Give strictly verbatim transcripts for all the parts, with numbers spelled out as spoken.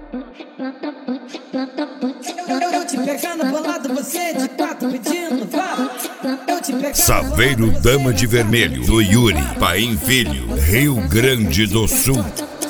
Eu te pegando bolado, você de quatro pedindo vá. Eu te pegando. Saveiro Dama de Vermelho, do Yuri, Paim Filho, Rio Grande do Sul.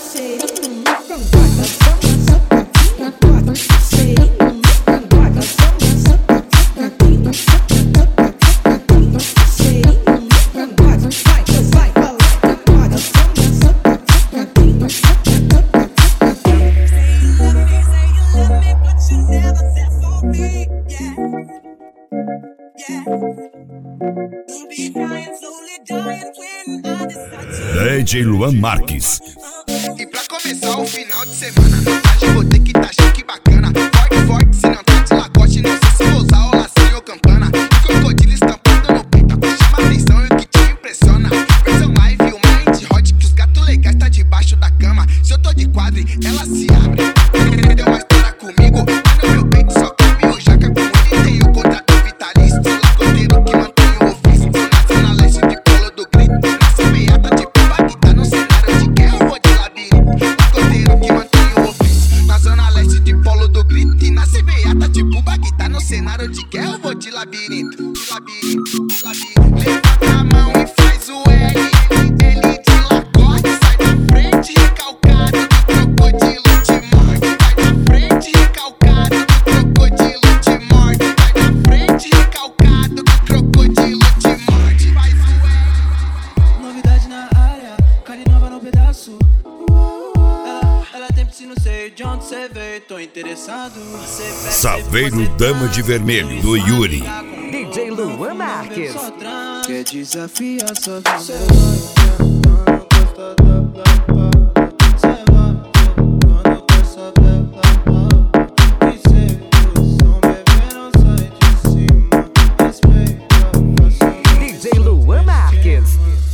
D J Luan Marques. E pra começar o final de semana, hoje vou ter que tá chique bacana. Forte, forte, se não tá de lagoste, não sei se vou usar o lacinho ou campana. E crocodilo estampado no peito, chama atenção e o que te impressiona. Versão live, o mind hot, que os gatos legais tá debaixo da cama. Se eu tô de quadro, ela se abre. Deu uma história comigo, mas no meu peito só come o jaca. Com ele tem o contrato vitalício, sou lagoteiro que mantém o ofício. Sou na zona leste de Polo do Grito, nasce beata de Puba que tá no cenário de guerra, eu vou de labirinto. Lagoteiro que mantém o ofício, na zona leste de Polo do Grito, e nasce beata de Puba que tá no cenário de guerra, eu vou de labirinto, de labirinto, de labirinto. Levanta a mão e faz o L, ele de lagote, sai da frente recalcado do crocodilo te morde. Vai da frente recalcado do crocodilo te morde. Vai da frente recalcado do crocodilo te morde. Faz o L. Novidade na área, carne nova no pedaço. Ela, ela tem piscina, não sei de onde cê veio, tô interessado. Cê pega, Saveiro Dama de Vermelho, do Yuri. D J Luan Marques. Quer desafiar sua vida? D J Luan Marques.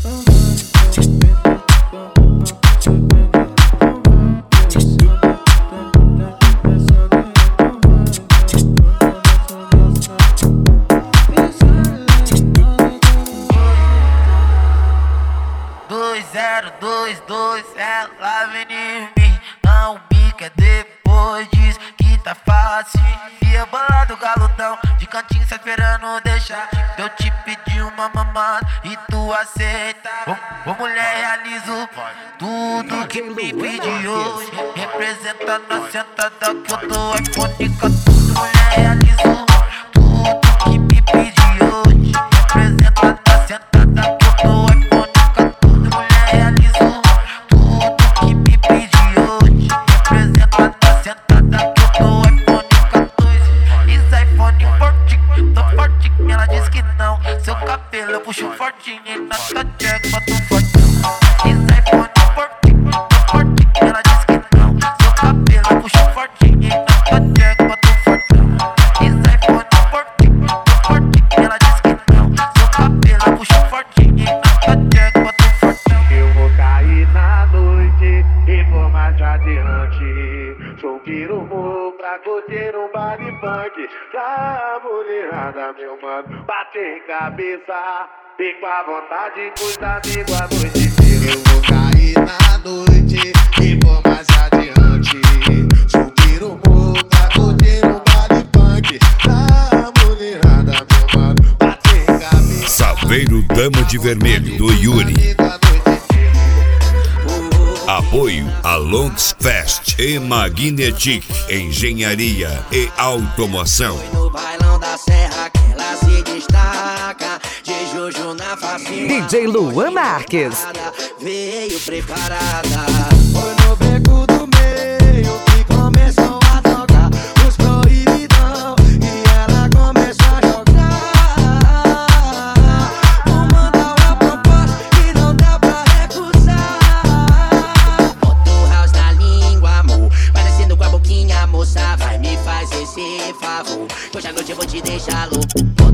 dois zero dois dois, ela vem em mim. Não me quer depois diz que tá fácil. E a bola do galudão de cantinho, cê esperando deixar. Eu te pedi uma mamada e tu aceita. Ô, ô mulher, realizo tudo que me pedi hoje. Representando a sentada que eu tô iPhone quatorze. Mulher, realizo tudo que me pedi hoje. Representando a sentada que eu tô iPhone quatorze. Mulher, realizo tudo que me pedi hoje. Representando a sentada que eu tô iPhone quatorze. Isso é iPhone fortinho, tô fortinho. Ela diz que não. Seu cabelo eu puxo fortinho e na tua jack boto fortinho. Isso é iPhone fortinho, tô fortinho. Ela diz que não. Seu cabelo eu puxo fortinho e na tua jack boto fortinho. Isso é iPhone fortinho, tô fortinho. Ela diz que não. Seu cabelo eu puxo fortinho e na tua jack boto fortinho. Eu vou cair na noite e vou mais adiante. Sou pirumu pra curtir um baile funk. Da mulherada, meu mano, bate em cabeça. Fico à vontade com os amigos à noite inteira. Eu vou cair na noite e vou mais adiante. Sou pirumu pra curtir um baile funk. Da mulherada, meu mano, bate em cabeça. Saveiro Dama de Vermelho, do Yuri. Apoio a Longs Fest e Magnetic Engenharia e Automoção. No bailão da serra que ela se destaca. De Juju na facinha. D J Luan Marques. Veio preparada. Foi no beco do meio que começou a tocar os proibidão. E ela começou a jogar. Vou mandar uma proposta que não dá pra recusar. Bota o house na língua, amor. Parecendo com a boquinha, moça. Vai me fazer esse favor. Hoje à noite eu vou te deixar louco.